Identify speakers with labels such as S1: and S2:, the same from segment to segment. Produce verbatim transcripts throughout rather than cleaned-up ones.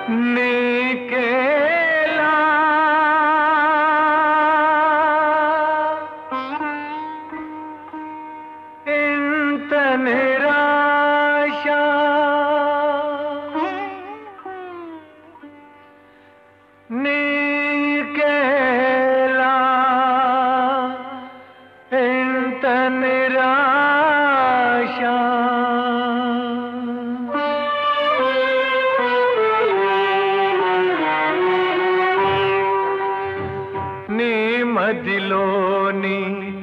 S1: నీకేలా ఇంత నిరాశ నీకేలా ఇంత నిరాశ నీ మదిలోని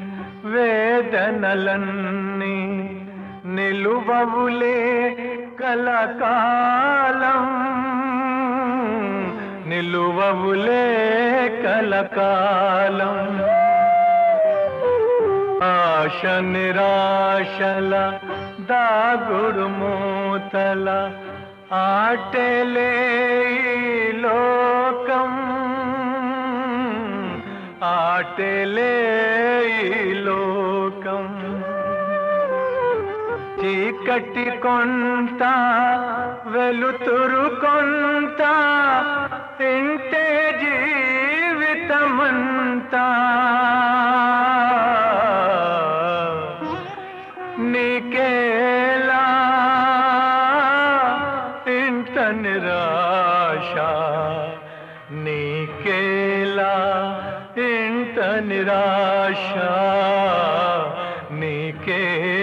S1: వేదనలన్నీ నిలువవులే కలకాలం నిలువవులే కలకాలం ఆశ నిరాశల దాగుడు మూతల ఆటలే ఈ లోకం ఆటలే ఈ లోకం చీకటి కొంత వెలుతురు కొంత ఇంటే జీవితమంతా నీకేలా ఇంత నిరాశ నీకేలా ఇంత నిరాశ నీకే